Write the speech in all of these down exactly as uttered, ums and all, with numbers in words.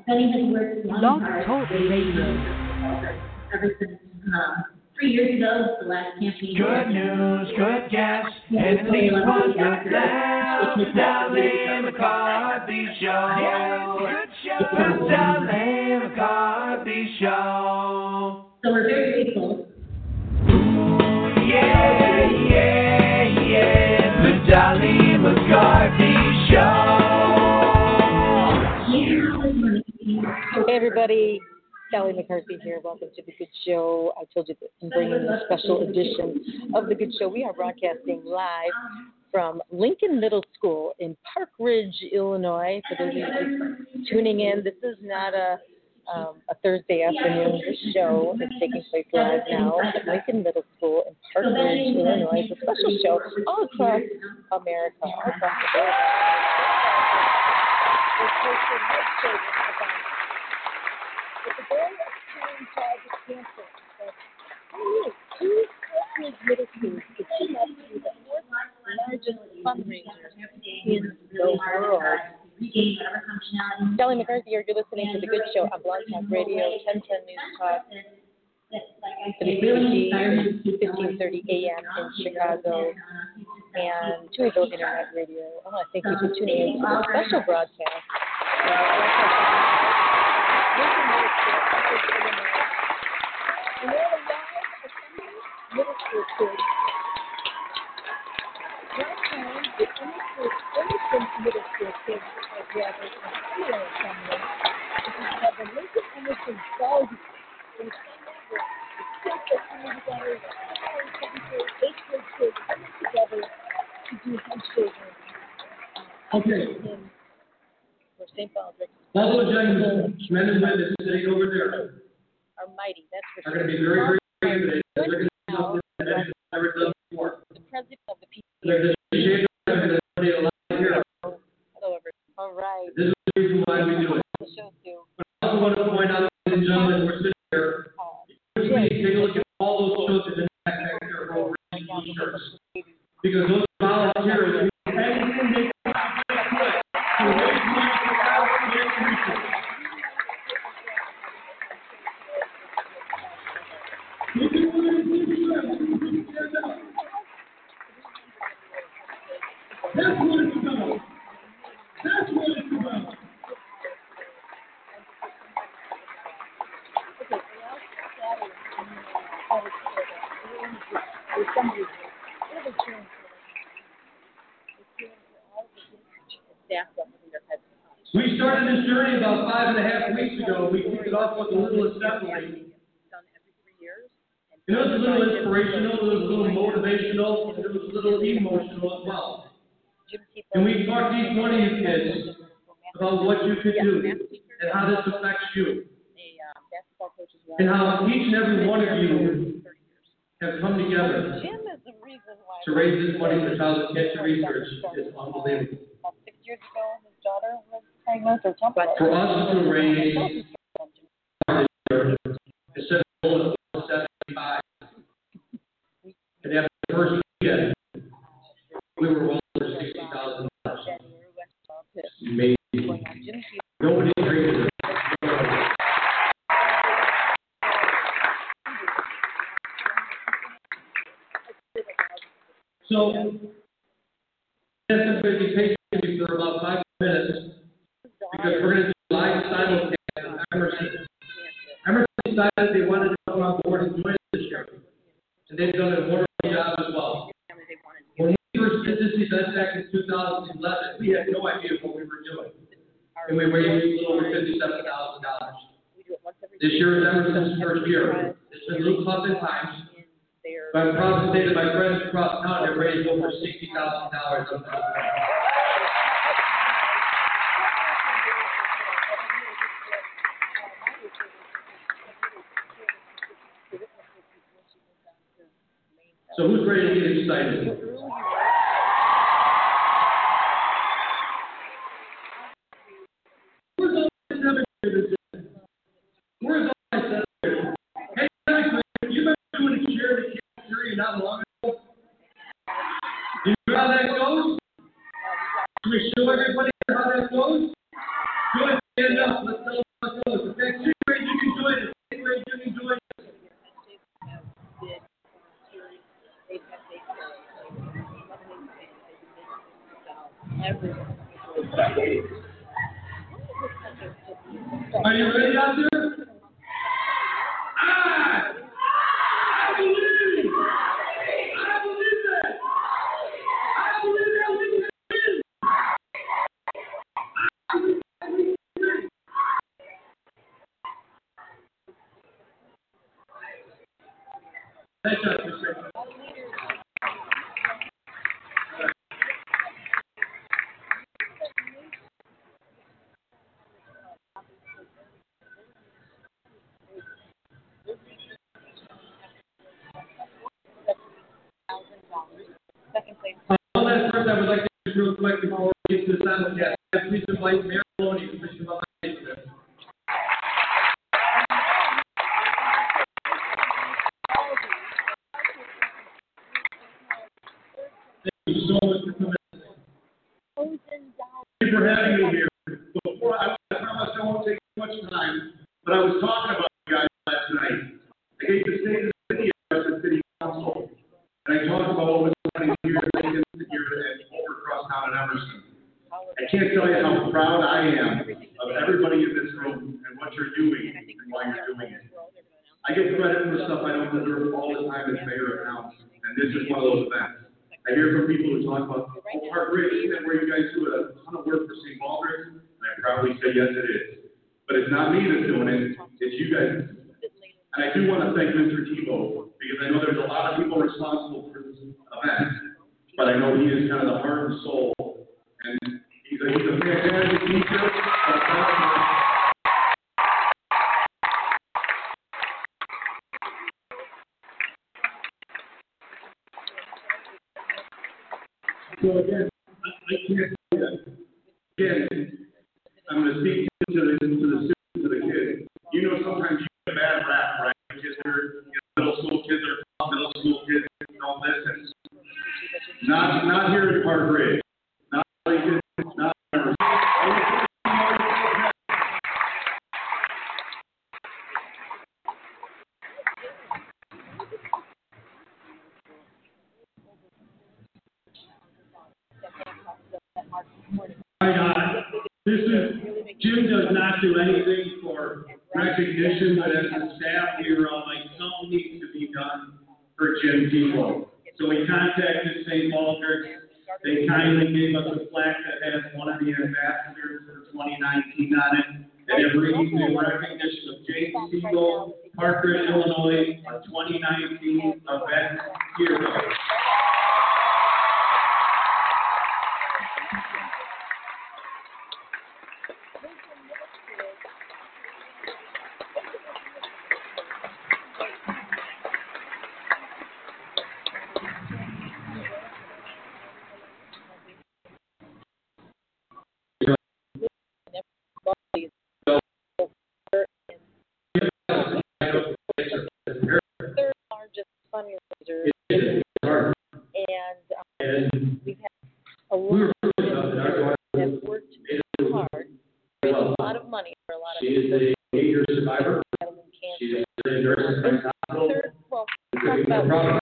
Benny has worked long Blog hard Talk Radio. ever since um, three years ago, the last campaign. Good news, good guests, and at least one good laugh. The Dolly McCarthy Show. Good show. The Dolly McCarthy Show. So we're very grateful. Ooh, yeah, yeah, yeah. The Dolly McCarthy Show. Hey everybody, Dolly McCarthy here. Welcome to The Good Show. I told you that I'm bringing a special edition of The Good Show. We are broadcasting live from Lincoln Middle School in Park Ridge, Illinois. For those of you tuning in, this is not a um, a Thursday afternoon show. It's taking place live now at Lincoln Middle School in Park Ridge, Illinois. It's a special show all across America, all across the world. We're posting live shows about with the goal of curing childhood cancer. That's two Park Ridge middle schools to team up to be the fourth largest fundraiser in the world. Dolly McCarthy here. You're listening to The Good Show on Blog Talk Radio, ten ten News Talk, W C C G, fifteen thirty A M in Chicago, and Tuesday Internet Radio. I want to thank you for tuning in to this special broadcast. Lincoln Middle School, Park Ridge, Illinois. And we're a live assembly middle school kids. Last time, the innocent, innocent middle school kids have gathered in Taylor Assembly, which is called the Lincoln Emerson Ball Group. And Sunday, the kids that come together, the seventh, seventh, eighth grade kids coming together to do handshaking uh, Okay. in for Saint Baldrick's. All those young men and women sitting over there are mighty, that's for are sure. going to be very, very brave today. They're going to do Now, something that they've never done before. the president of the P T A. They're going to shake them and they're going to allow here. Hello, everyone. All right. This is the reason why we do it. The show too. But I also want to point out, ladies and gentlemen, we're sitting here. Please take a look at all those children in the back there who are wearing t-shirts. Because those volunteers do anything they can to raise money for our community. That's what it's about. That's what it's about. Okay, so now Saturday, I was there. Somebody there was cheering for cheering for all the kids and staff up in their heads. We started this journey about five and a half weeks ago. We kicked it off with a little assembly. Done every three years. It was a little inspirational, it was a little motivational, and it was a little emotional as well. And we talked to each one of you kids about what you could do and how this affects you. And how each and every one of you have come together to raise this money for childhood cancer research is unbelievable. About six years ago, his daughter was diagnosed or something. For us to raise instead of seventy-five, and after the first weekend, we were rolling for sixty thousand dollars. Amazing. Nobody agreed. So, I'm going to be patient with you for about five minutes because we're going to do live simulcast with Emerson. Emerson decided they wanted to come on board and join us this year, and they've done a wonderful job as well. When we first did this event back in two thousand eleven, we had no idea what we were doing, and we raised a little over fifty-seven thousand dollars. This year is Emerson's first year. It's been a little tough at times. But I'm proud to say that my friends across town have raised over sixty thousand dollars. So who's ready to get excited? Where's all my seventh graders? Where's all my seventh graders? Hey, seventh graders, you remember doing a chair to cafeteria not long ago? Do you know how that goes? Can we show everybody how that goes? Go ahead, stand up. Let's celebrate Are you ready out there? I, I believe. I believe that. I believe that we can win. I believe that we can win. Thank you, Mister Second place. Uh, one last person I would like to introduce real quick before we get to the simulcast. Please invite Mayor Maloney to preach about my name today. Thank you so much for coming. Thank you for having me here. Before I, I promise I won't take too much time, but I was talking about you guys last night. I gave the state of the city as the city council, and I talked about what was happening here in Lincoln, here at Overcross Town in Emerson. I can't tell you how proud I am of everybody in this room and what you're doing and why you're doing it. I get credit for stuff I don't deserve all the time as mayor of town, and this is one of those events. I hear from people who talk about Oak Park Ridge and where you guys do a ton of work for Saint Baldrick, and I proudly say yes, it is. But it's not me that's doing it, it's you guys. And I do want to thank Mister Tebow, because I know there's a lot of people responsible for this event, but I know he is kind of the heart and soul, and he's a, he's a fantastic teacher. So again, I, I can't say that. Again, I'm going to speak to the, to the students, to the kids. You know, sometimes you get a bad rap, right? Kids are, you know, middle school kids are, middle school kids don't listen. Not, not here at Park Ridge. Not Lincoln, not Emerson. Right on. This is, Jim does not do anything for recognition, but as a staff, we were all like, something needs to be done for Jim Tebow. So we contacted Saint Baldrick. They kindly gave us a plaque that has one of the ambassadors for twenty nineteen on it. And it reads in recognition of James Tebow, Park Ridge, Illinois, a twenty nineteen event hero. Third largest fundraiser, and um, we've had a lot of that have worked hard, raised a lot of money for a lot of She is a eight-year survivor. She's cancer. a nurse in the hospital. Third, well, talk about Problem.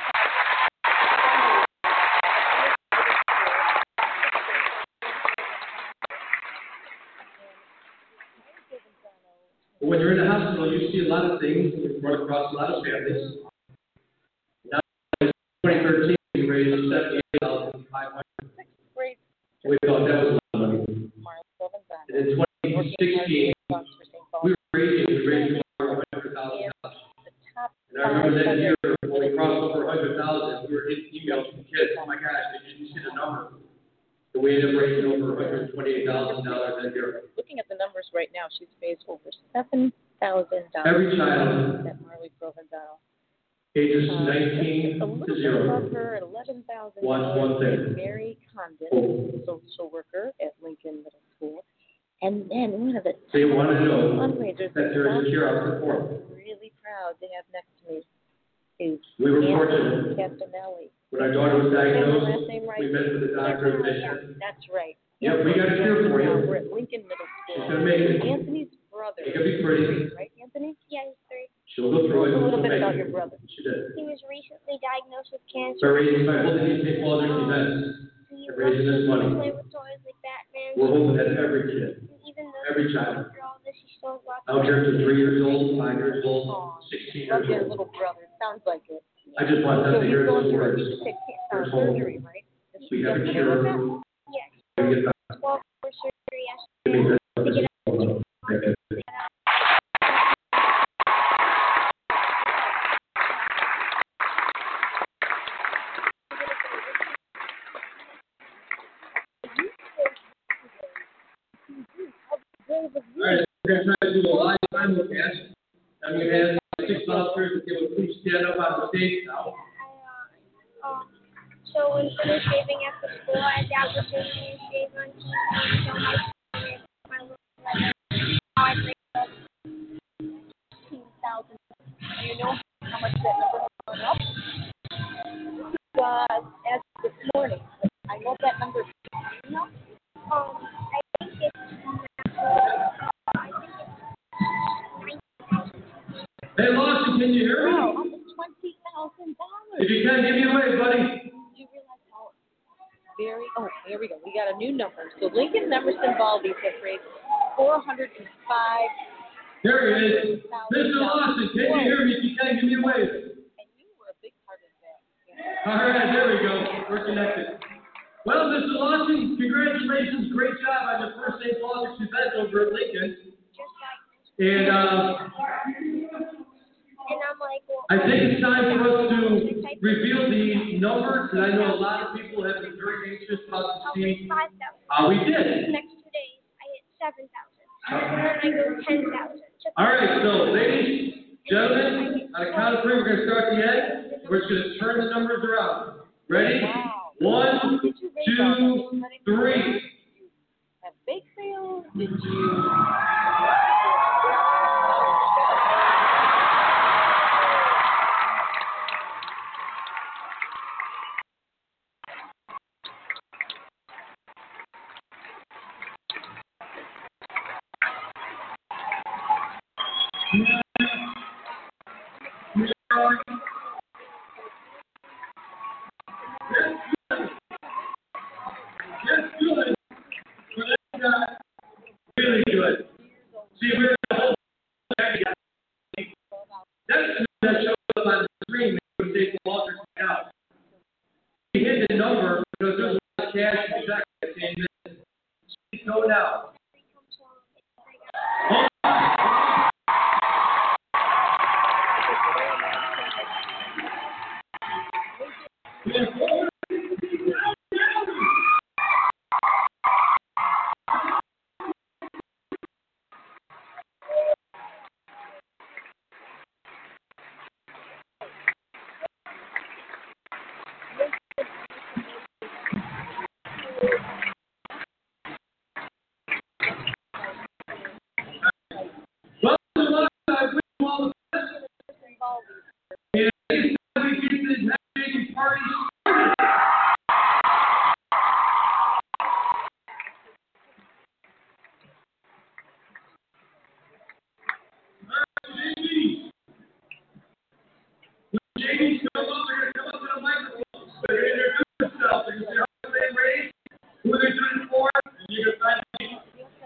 When you're in the hospital, you see a lot of things, you run across a lot of families. Now, in twenty thirteen, we raised seventy-eight thousand five hundred dollars. great We thought that was a lot of money. Marla Provenzano. And in twenty sixteen, Funds for Saint Paul. we were raising, we raised over one hundred thousand dollars. The top And I remember that year, when we crossed over one hundred thousand, we were getting emails from kids, oh my gosh, did you see the number? And we ended up raising over one hundred twenty-eight thousand dollars that year. Looking at the numbers right now, she's raised over seven thousand dollars. Every child, At Marley Provenzano. ages Uh, nineteen a to little bit zero. above her at eleven thousand. Watch one thing. Mary Condon, Oh. social worker at Lincoln Middle School. And then one of the They want to know fundraisers that there is a cure out for form. I'm really proud to have next to me is We were Anthony fortunate. Castanelli. When our daughter was Last diagnosed, name right? we met with the doctor and mission. That's right. Yep, we got a cure for Now, you. we're at Lincoln Middle School. She's gonna make it. Anthony's brother. It could be pretty. Right, Anthony? Yeah, he's three. She'll go through it. A little She'll bit make about it. your brother. She did. He was recently diagnosed with So cancer. raising my holding these Saint Paul events. He They're raising this loves to money. play with toys like Batman. We're hoping that every kid, And even though every he's child. going through all this, he still Those lots Out here to three years old, five years old, Aw, sixteen love years your old. little brother. Sounds like it. I just want them So to he's hear going those through a words. huge uh, There's hope. surgery, right? We have a Yesterday, cure. wasn't it? yes, We get back. twelve hour surgery Give me yesterday. this. To get Okay. All right, we're gonna try to do a live simulcast. I'm gonna ask my six officers if they would please stand up on the stage now. I, uh, um, so instead of shaving after school, I had the opportunity to shave on Tuesday until my my little brother. Now I break up fifteen thousand. Do you know how much that number has gone up? Uh, as of this morning. I know that number. You know? um I think it's I think it's Hey, Lawson, can you hear Wow, me? almost twenty thousand dollars. If you can, give me a wave, buddy. Do you realize how very, oh, here we go. We got a new number. So Lincoln Emerson Baldies has raised four hundred five There he is. Mister Lawson, can you hear me? If you can, give me a wave. and you were a big part of that. Yeah. All right, there we go. We're connected. Well, Mister Lawson, congratulations. Great job on your first Saint Paul's event over at Lincoln. just like And uh, and I'm like, well, I think it's time for us to reveal the numbers, and I know a lot of people have been very anxious about to I'll hit see five thousand. how we The did. next two days, I hit seven thousand. And then I go ten thousand. All right, so ladies, gentlemen, on a count of three, we're going to start the end. We're just going to turn the numbers around. Ready? Wow. One, Did you raise all two, those? three. Did you have bake sales? Did you? That's good. But that's not really good. See, we're the whole that's that shows up on the screen when we take the water out. We hit the number because there's a lot of cash and check that came in. Please go now. Oh. Well, there's a lot of I wish you all the best. And it's time we get this happy party started. J D, come up, they're gonna come up to the microphone. They're gonna introduce themselves. They're gonna say how they raised, who they're doing it for, and you're gonna find me.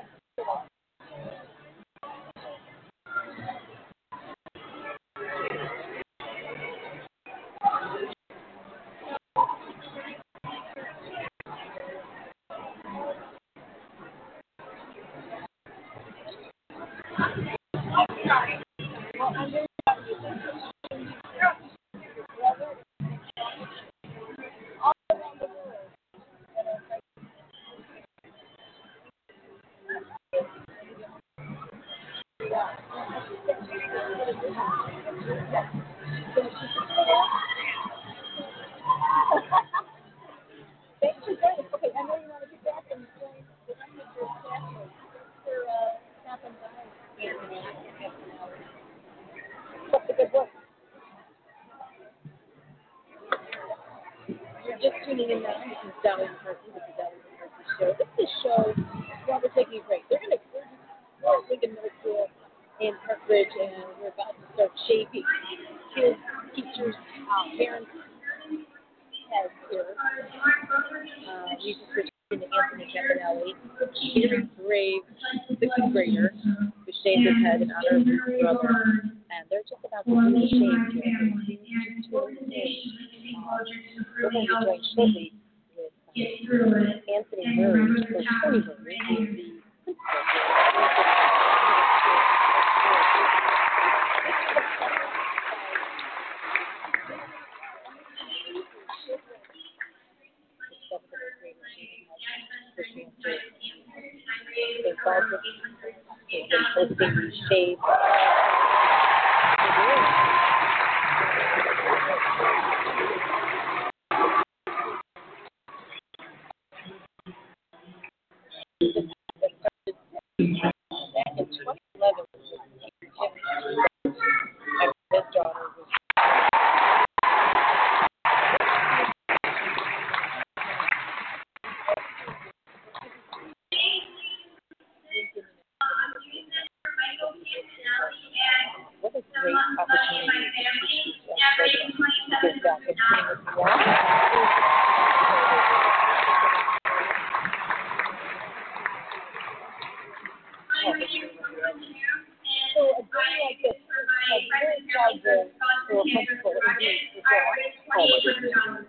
Thanks for joining. Okay, I know you want to get back and join the rest of your classmates. Thanks for uh, stopping by, Anthony. Keep up the good work. You're just tuning in now. This is Dolly McCarthy with the Dolly McCarthy Show. This is a show where we're taking a break. They're going to we're at Lincoln Middle School in Park Ridge, and we're about to start shaping kids, teachers, uh, parents, heads here. Uh, we just returned to Anthony Campanelli, very brave sixth grader, who's shaved his head in honor of his brother, and they're just about to do the shave ceremony. We're going to be joined shortly with um, Anthony Murray, or Tony Murray, who is the They've been posting these shades. In twenty eleven, Jim, his daughter was what a great opportunity to give back and bring us So a day like this, a very proud day for a principal of youth as well.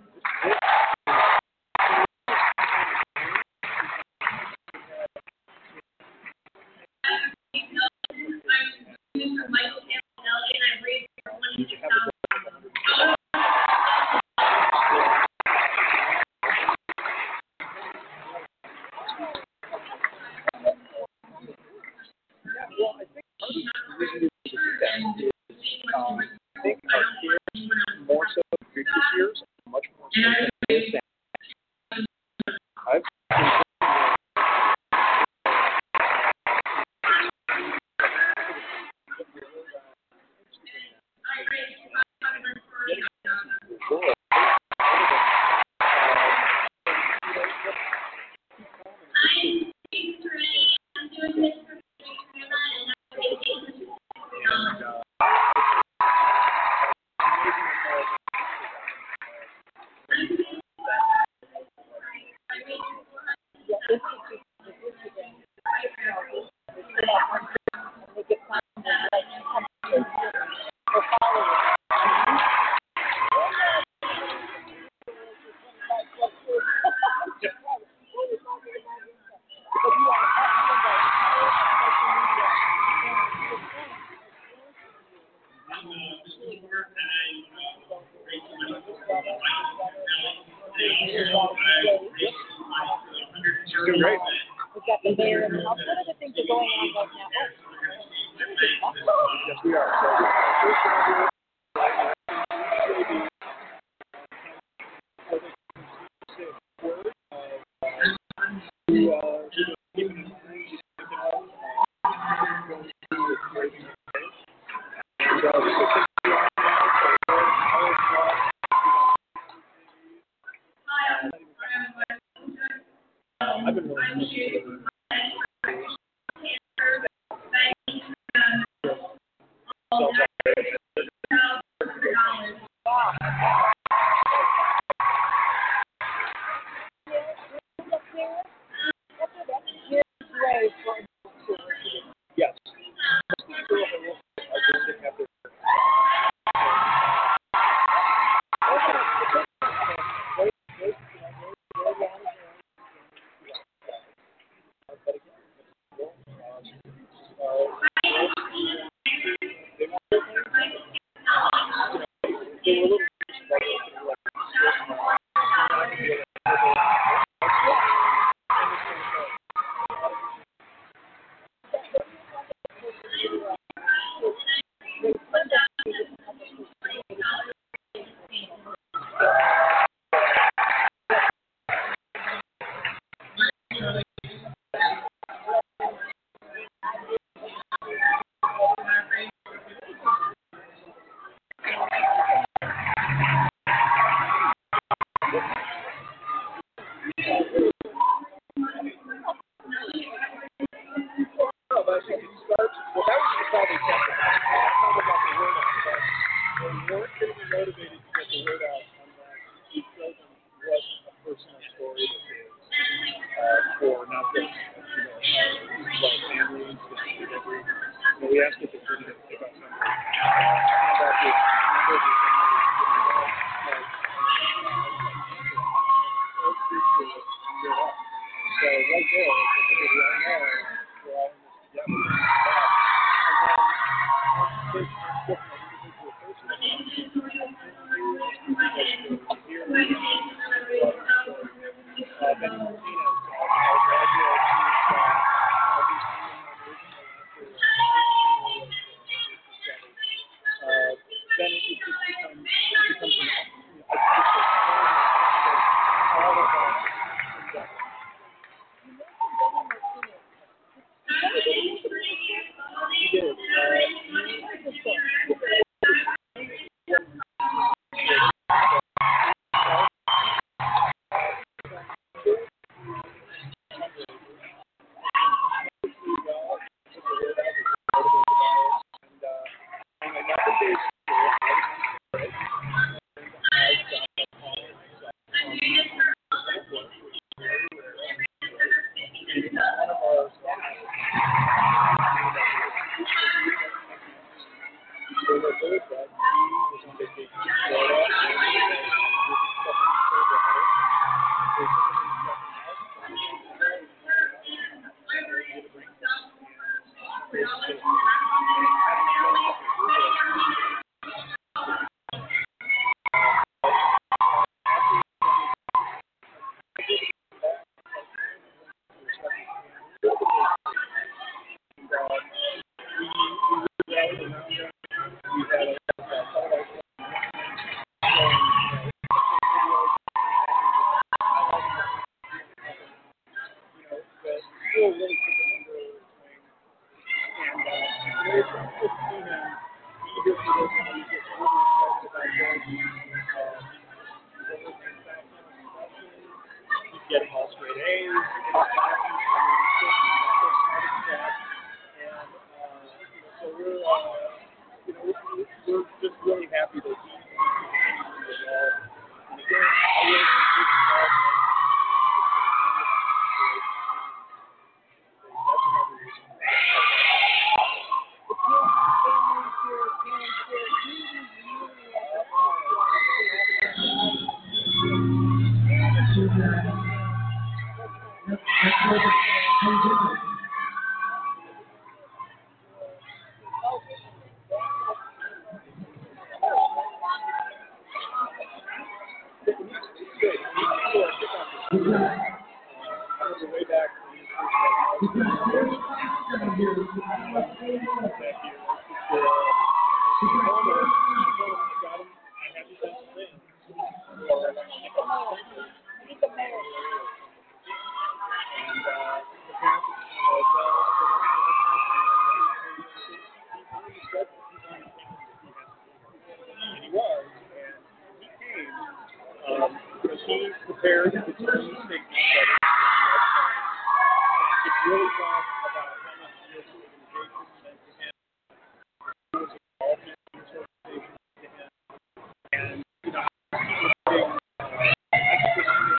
More so than previous years, much more so than I've Great. We've got the mayor in the house. What other things are going on right now? Yes, we are. I've been really yes. we asked if it's going to pick up something. About the number of so right there, because we all know we're all in this together. And then this individual person here, uh, Benny Martinez, our graduate, who's uh, uh, then it just becomes, it becomes an, you know, a, all of us. He did. Getting all straight A's, and uh, so we're, uh, you know, we're, we're just really happy that he continues to evolve. And again, I really think this involvement that's another reason. The kids, families here, parents here, really, really way back and he was, and he came um, because he prepared the term statement that it's really not about how much this organization meant to him. He was involved in this organization to him, and you know, big uh, extra.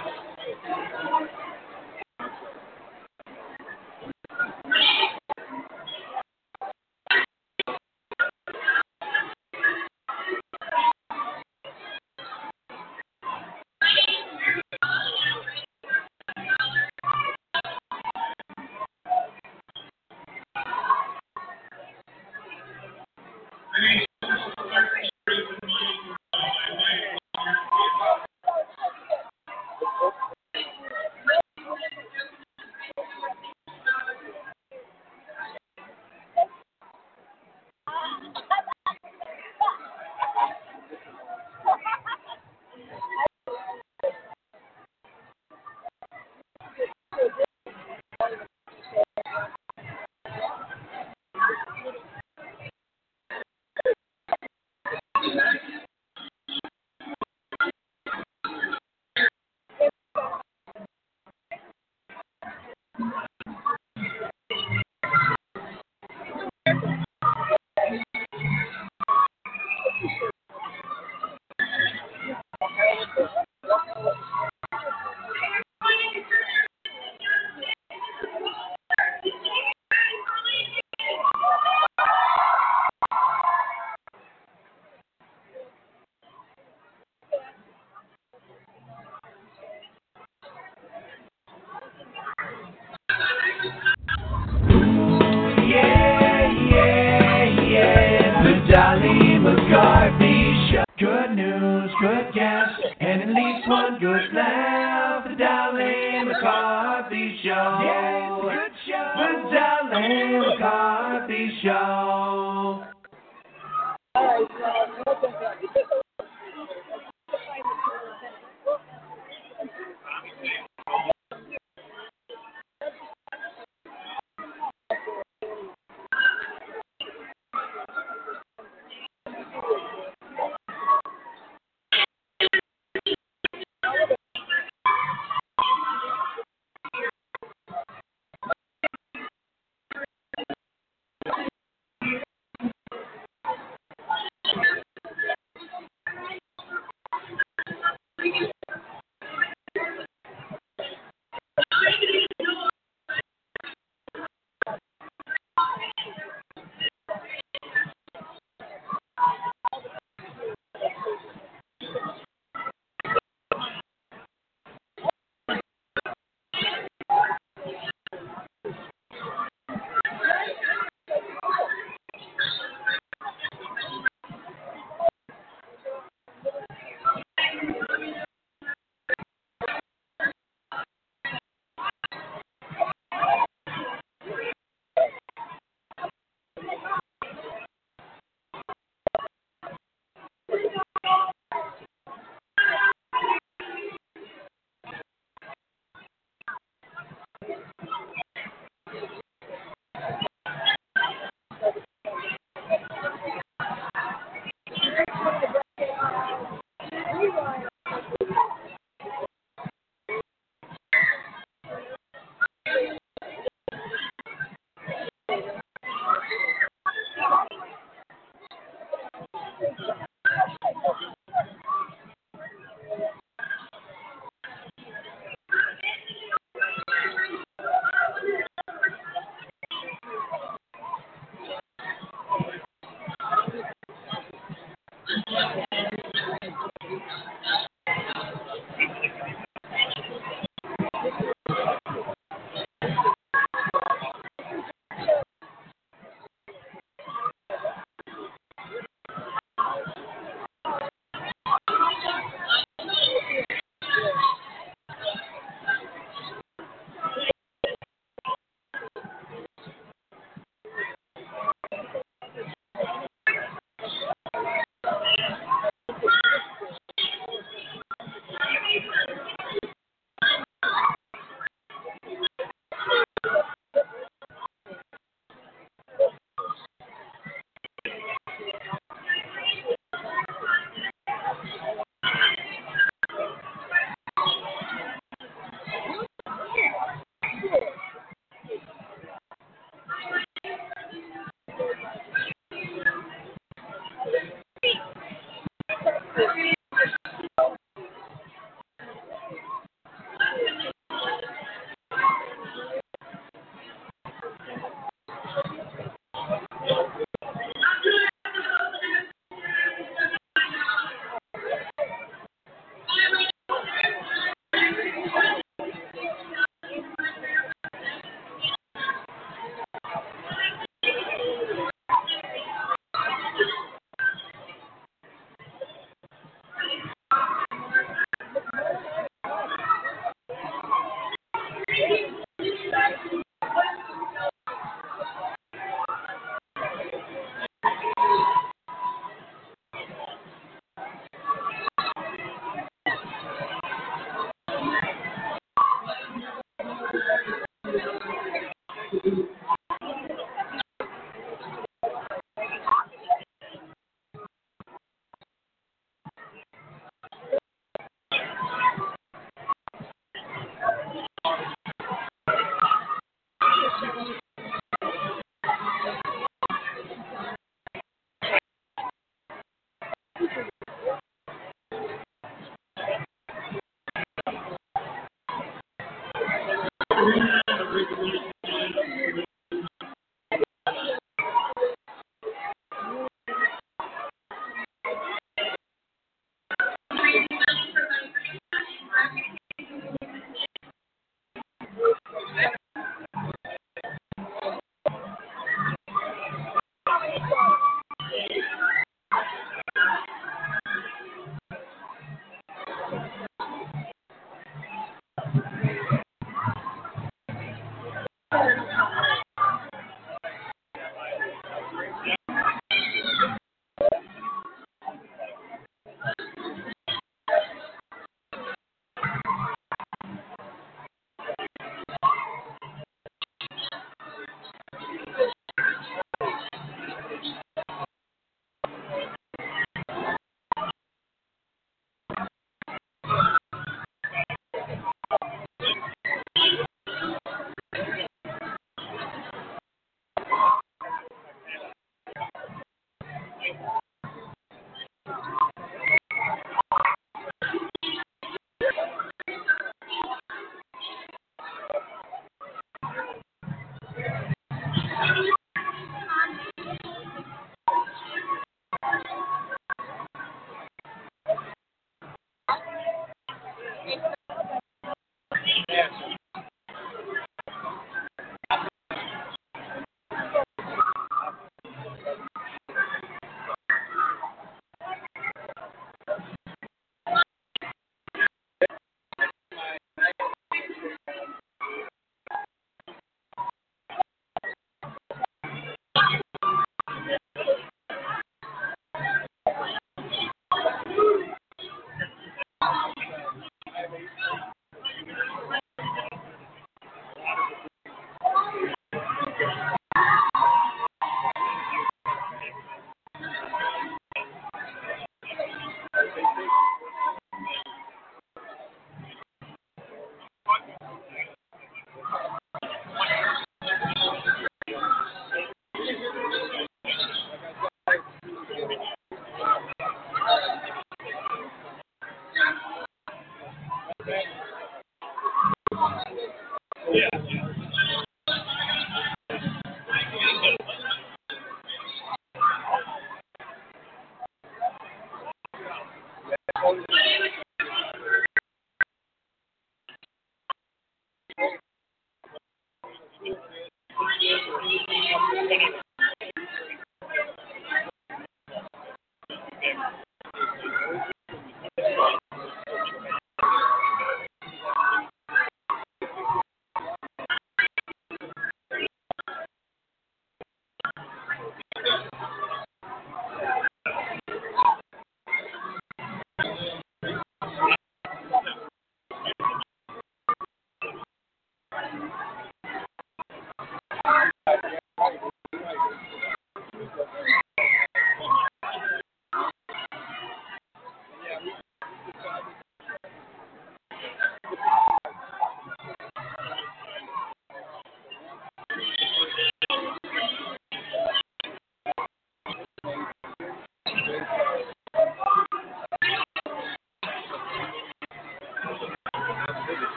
Yeah, yeah, yeah, the Dolly McCarthy Show. Good news, good guests, and at least one good laugh. The Dolly McCarthy Show. Yeah, it's a good show. The Dolly McCarthy Show.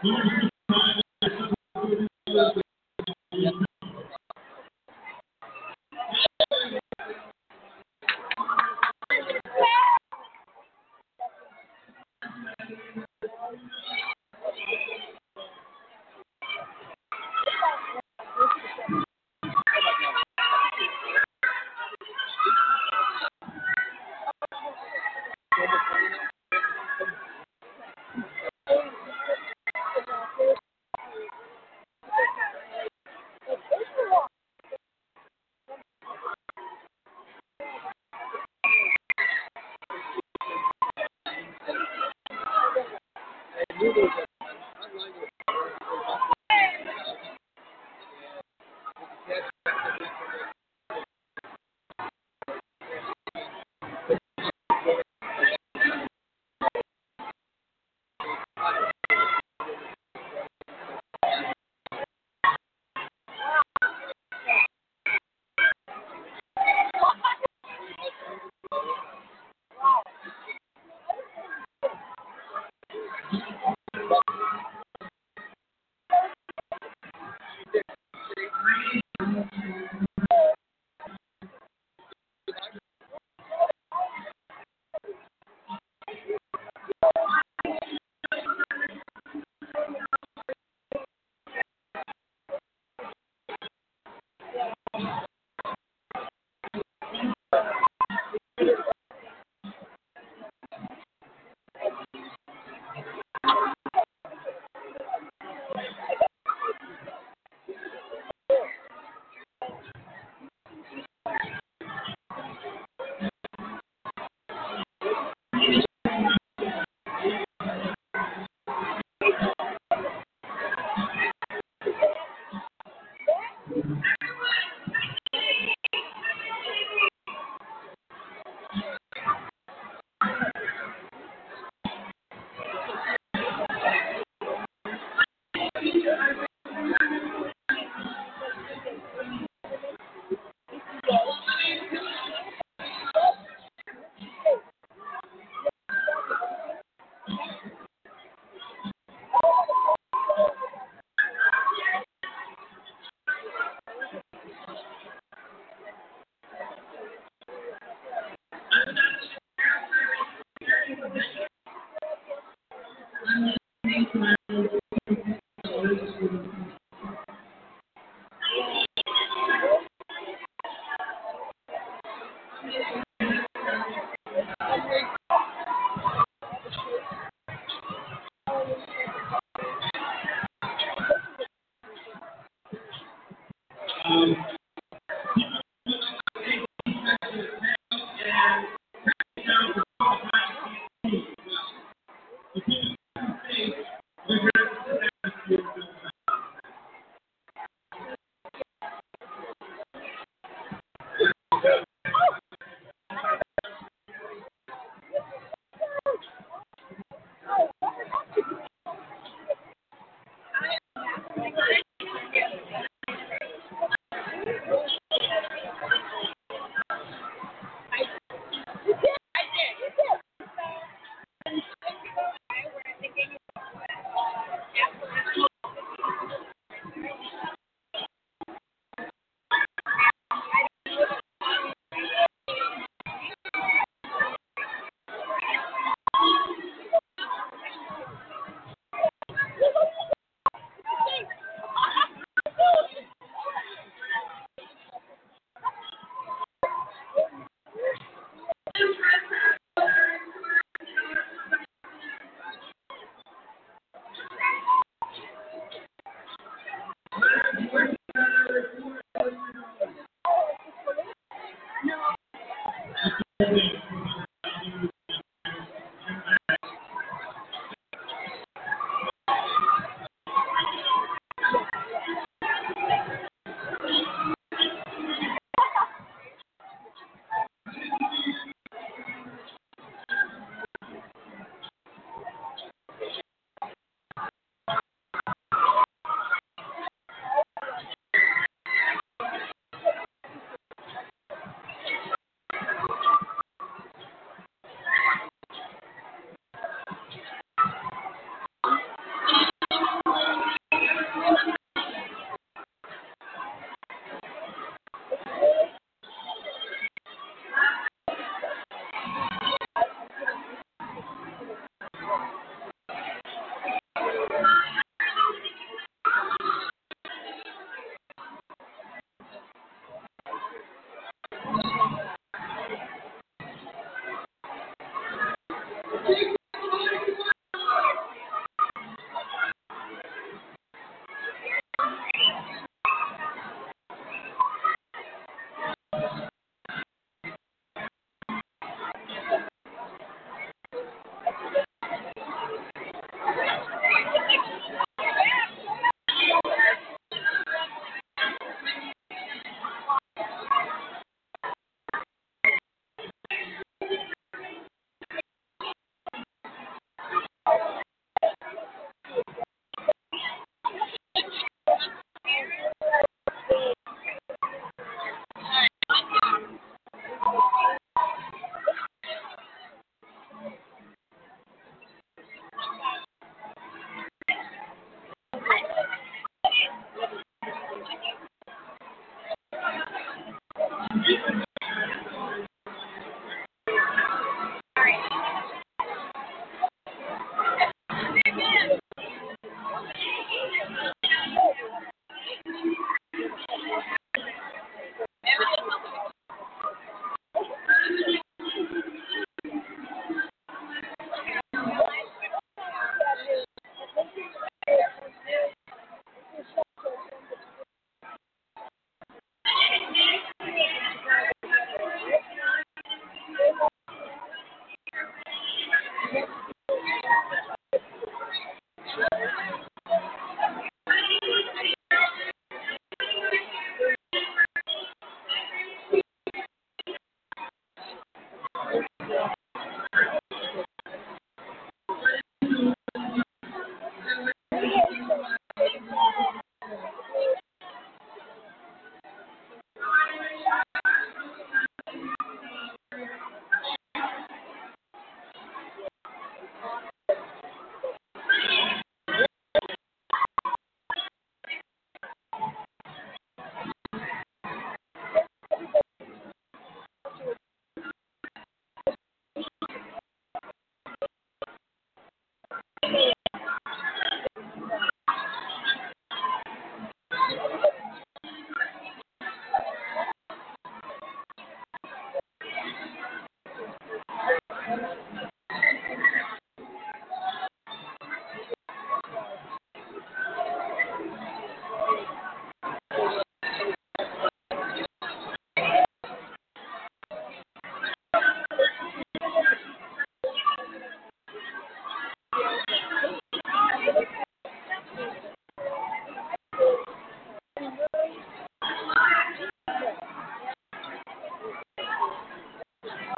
Wow.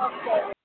upstairs.